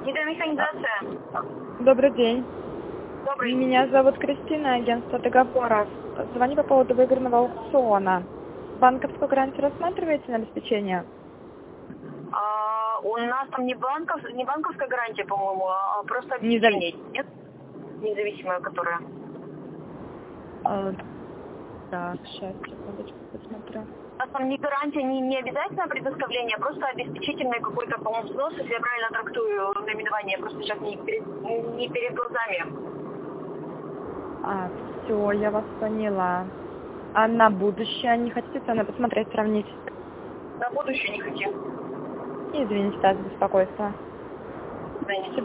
Гидромеханизация. Добрый день. Добрый. Меня зовут Кристина, агентство договоров. Звоню по поводу выигранного аукциона. Банковскую гарантию рассматриваете на обеспечение? У нас там не банковская гарантия, по-моему, а просто обеспечение. Нет? Независимая, которая. Так, сейчас, секундочку, посмотрю. У нас там не гарантия, не обязательное предоставление, а просто обеспечительный какой-то, по-моему, взнос, если я правильно трактую наименование, просто сейчас не перед глазами. Все, я вас поняла. А на будущее не хотите цены посмотреть, сравнить? На будущее не хотим. Извините за беспокойство. Да, не